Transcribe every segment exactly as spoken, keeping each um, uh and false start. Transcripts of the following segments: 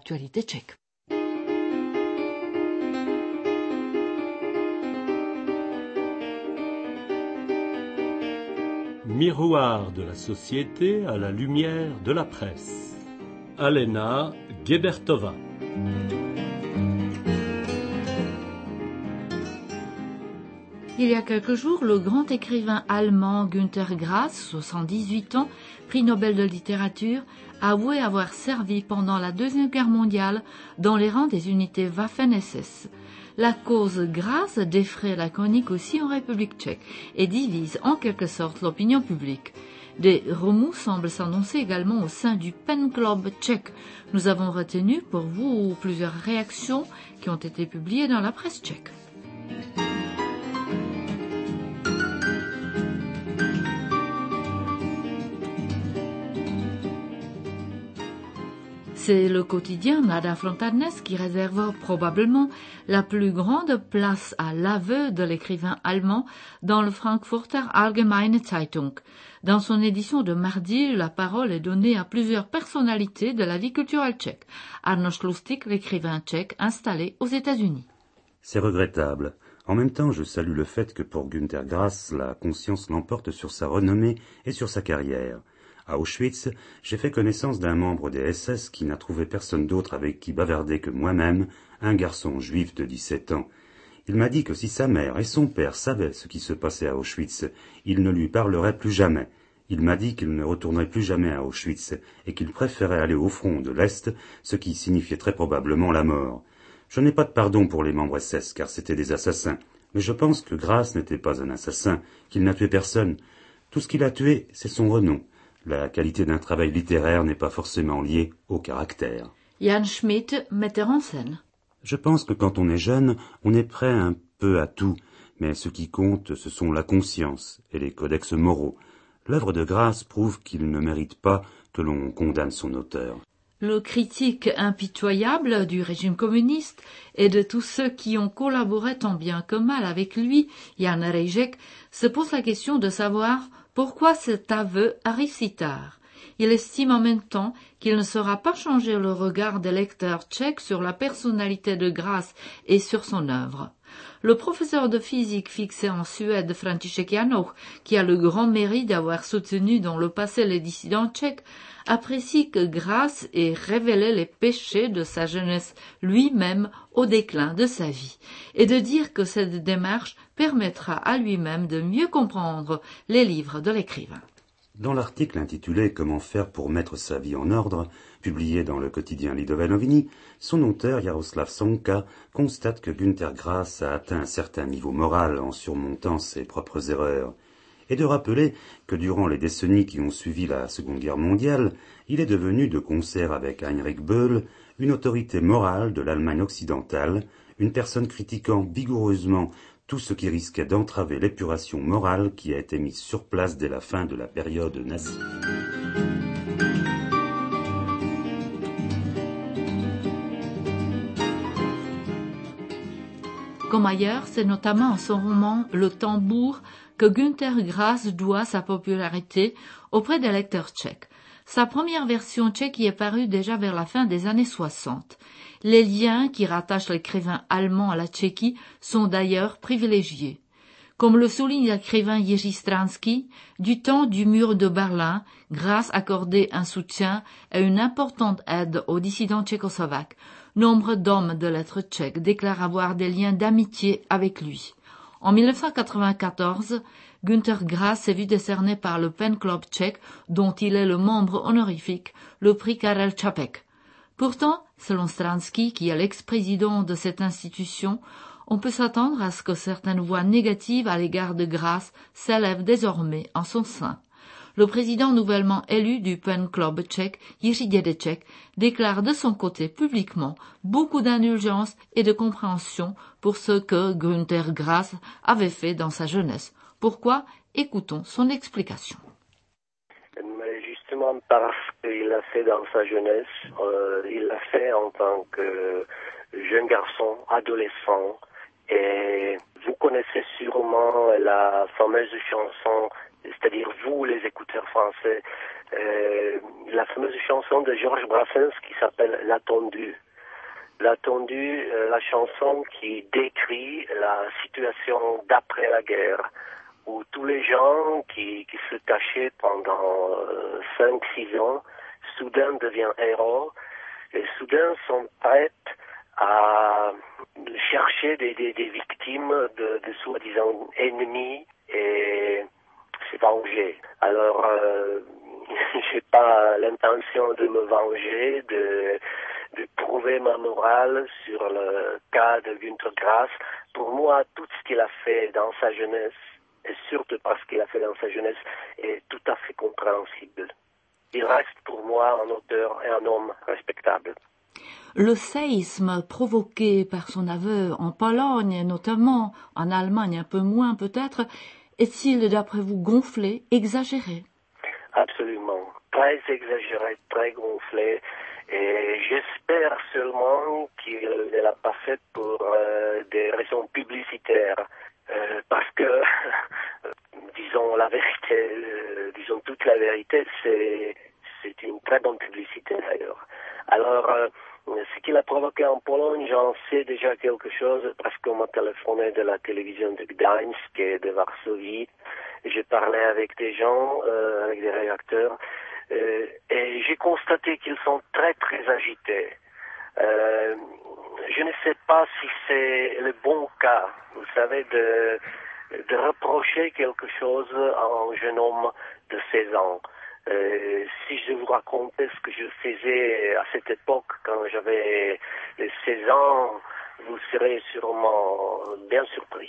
Actualité tchèque. Miroir de la société à la lumière de la presse. Alena Gebertova. Il y a quelques jours, le grand écrivain allemand Günter Grass, soixante-dix-huit ans, prix Nobel de littérature, a avoué avoir servi pendant la Deuxième Guerre mondiale dans les rangs des unités Waffen-S S. La cause Grass défraie la chronique aussi en République tchèque et divise en quelque sorte l'opinion publique. Des remous semblent s'annoncer également au sein du Pen Club tchèque. Nous avons retenu pour vous plusieurs réactions qui ont été publiées dans la presse tchèque. C'est le quotidien Mladá Fronta Dnes qui réserve probablement la plus grande place à l'aveu de l'écrivain allemand dans le Frankfurter Allgemeine Zeitung. Dans son édition de mardi, la parole est donnée à plusieurs personnalités de la vie culturelle tchèque. Arno Šlustig, l'écrivain tchèque installé aux États-Unis. C'est regrettable. En même temps, je salue le fait que pour Günter Grass, la conscience l'emporte sur sa renommée et sur sa carrière. À Auschwitz, j'ai fait connaissance d'un membre des S S qui n'a trouvé personne d'autre avec qui bavarder que moi-même, un garçon juif de dix-sept ans. Il m'a dit que si sa mère et son père savaient ce qui se passait à Auschwitz, ils ne lui parleraient plus jamais. Il m'a dit qu'il ne retournerait plus jamais à Auschwitz et qu'il préférait aller au front de l'Est, ce qui signifiait très probablement la mort. Je n'ai pas de pardon pour les membres S S, car c'étaient des assassins. Mais je pense que Grass n'était pas un assassin, qu'il n'a tué personne. Tout ce qu'il a tué, c'est son renom. La qualité d'un travail littéraire n'est pas forcément liée au caractère. Jan Schmidt, metteur en scène. Je pense que quand on est jeune, on est prêt un peu à tout, mais ce qui compte, ce sont la conscience et les codex moraux. L'œuvre de Grass prouve qu'il ne mérite pas que l'on condamne son auteur. Le critique impitoyable du régime communiste et de tous ceux qui ont collaboré tant bien que mal avec lui, Jan Rejek, se pose la question de savoir pourquoi cet aveu arrive si tard. Il estime en même temps qu'il ne saura pas changer le regard des lecteurs tchèques sur la personnalité de Grass et sur son œuvre. Le professeur de physique fixé en Suède, František Janoch, qui a le grand mérite d'avoir soutenu dans le passé les dissidents tchèques, apprécie que Grass ait révélé les péchés de sa jeunesse lui-même au déclin de sa vie, et de dire que cette démarche permettra à lui-même de mieux comprendre les livres de l'écrivain. Dans l'article intitulé « Comment faire pour mettre sa vie en ordre », publié dans le quotidien Lidové noviny, son auteur Jaroslav Sonka constate que Günter Grass a atteint un certain niveau moral en surmontant ses propres erreurs, et de rappeler que durant les décennies qui ont suivi la Seconde Guerre mondiale, il est devenu, de concert avec Heinrich Böll, une autorité morale de l'Allemagne occidentale, une personne critiquant vigoureusement tout ce qui risquait d'entraver l'épuration morale qui a été mise sur place dès la fin de la période nazie. Comme ailleurs, c'est notamment en son roman Le Tambour que Günter Grass doit sa popularité auprès des lecteurs tchèques. Sa première version tchèque y est parue déjà vers la fin des années soixante. Les liens qui rattachent l'écrivain allemand à la Tchéquie sont d'ailleurs privilégiés. Comme le souligne l'écrivain Jiří Stránsky, du temps du mur de Berlin, Grass accordait un soutien et une importante aide aux dissidents tchécoslovaques. Nombre d'hommes de lettres tchèques déclarent avoir des liens d'amitié avec lui. En mille neuf cent quatre-vingt-quatorze, Günter Grass s'est vu décerner par le Pen Club tchèque, dont il est le membre honorifique, le prix Karel Čapek. Pourtant, selon Stránsky, qui est l'ex-président de cette institution, on peut s'attendre à ce que certaines voix négatives à l'égard de Grass s'élèvent désormais en son sein. Le président nouvellement élu du Pen Club tchèque, Jiří Dědeček, déclare de son côté publiquement beaucoup d'indulgence et de compréhension pour ce que Günter Grass avait fait dans sa jeunesse. Pourquoi? Écoutons son explication. Mais justement parce qu'il l'a fait dans sa jeunesse, euh, il l'a fait en tant que jeune garçon, adolescent, et vous connaissez sûrement la fameuse chanson, c'est-à-dire vous les écouteurs français, euh, la fameuse chanson de Georges Brassens qui s'appelle L'Attendu. L'Attendu, euh, la chanson qui décrit la situation d'après la guerre, où tous les gens qui, qui se cachaient pendant euh, cinq six ans, soudain deviennent héros, et soudain sont prêts à chercher des, des, des victimes de, de soi-disant ennemis et se venger. Alors, euh, j'ai pas l'intention de me venger, de, de prouver ma morale sur le cas de Günter Grass. Pour moi, tout ce qu'il a fait dans sa jeunesse, et surtout parce qu'il a fait dans sa jeunesse, est tout à fait compréhensible. Il reste pour moi un auteur et un homme respectable. Le séisme provoqué par son aveu en Pologne, notamment en Allemagne un peu moins peut-être, est-il d'après vous gonflé, exagéré? Absolument, très exagéré, très gonflé. Et j'espère seulement qu'il ne l'a pas fait pour euh, des raisons publicitaires. Euh, parce que, disons la vérité, euh, disons toute la vérité, c'est, c'est une très bonne publicité d'ailleurs. Alors, euh, ce qu'il a provoqué en Pologne, j'en sais déjà quelque chose parce qu'on m'a téléphoné de la télévision de Gdańsk et de Varsovie. J'ai parlé avec des gens, euh, avec des rédacteurs, euh, et j'ai constaté qu'ils sont très très agités. Euh, je ne sais pas si c'est le bon cas, vous savez, de, de reprocher quelque chose à un jeune homme de seize ans. Euh, si je vous racontais ce que je faisais à cette époque, quand j'avais seize ans, vous serez sûrement bien surpris.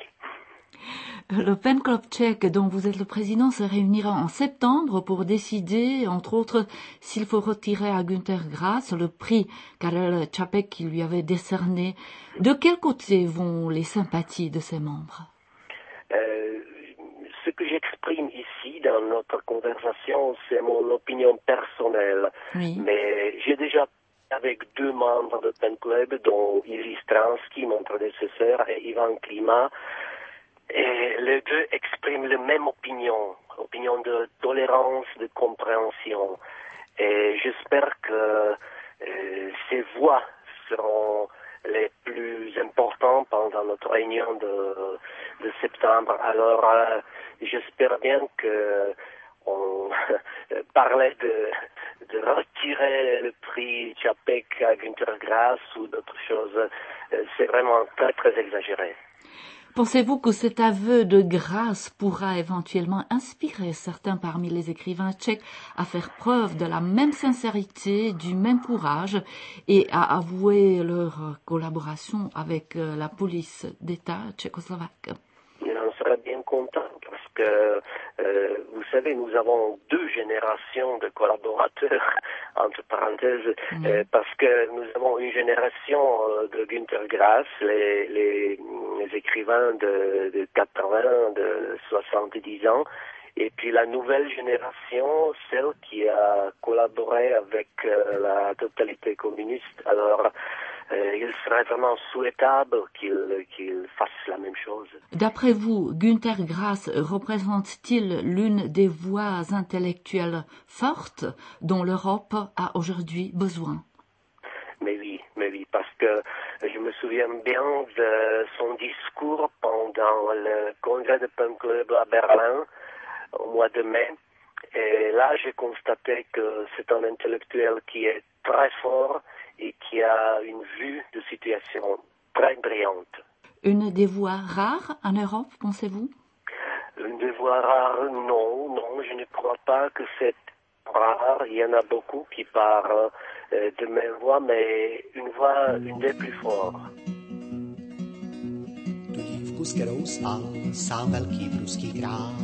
Le Pen Club tchèque dont vous êtes le président se réunira en septembre pour décider, entre autres, s'il faut retirer à Günter Grass le prix Karel Čapek qui lui avait décerné. De quel côté vont les sympathies de ses membres? euh, Ce que j'exprime ici dans notre conversation, c'est mon opinion personnelle. Oui. Mais j'ai déjà avec deux membres de Pen Club, dont Iris Stransky, mon prédécesseur, et Ivan Klima. Et les deux expriment la même opinion, opinion de tolérance, de compréhension. Et j'espère que euh, ces voix seront les plus importantes pendant notre réunion de, de septembre. Alors, euh, j'espère bien que on parlait de, de retirer le prix Čapek à Günter Grass ou d'autres choses. C'est vraiment très, très exagéré. Pensez-vous que cet aveu de grâce pourra éventuellement inspirer certains parmi les écrivains tchèques à faire preuve de la même sincérité, du même courage et à avouer leur collaboration avec la police d'État tchécoslovaque? On serait bien content parce que, euh, vous savez, nous avons deux générations de collaborateurs, entre parenthèses, mmh. euh, parce que nous avons une génération euh, de Günter Grass, les, les, les écrivains de, de quatre-vingts, de soixante-dix ans, et puis la nouvelle génération, celle qui a collaboré avec euh, la totalité communiste. Alors, Euh, il serait vraiment souhaitable qu'il qu'il fasse la même chose. D'après vous, Günter Grass représente-t-il l'une des voix intellectuelles fortes dont l'Europe a aujourd'hui besoin? Mais oui, mais oui, parce que je me souviens bien de son discours pendant le congrès de Pen Club à Berlin au mois de mai. Et là, j'ai constaté que c'est un intellectuel qui est très fort et qui a une vue de situation très brillante. Une des voix rares en Europe, pensez-vous? Une des voix rares, non, non, je ne crois pas que c'est rare. Il y en a beaucoup qui parlent euh, de mes voix, mais une voix, une des plus fortes. Tu dívku, s kterou spal sám velký pruský král.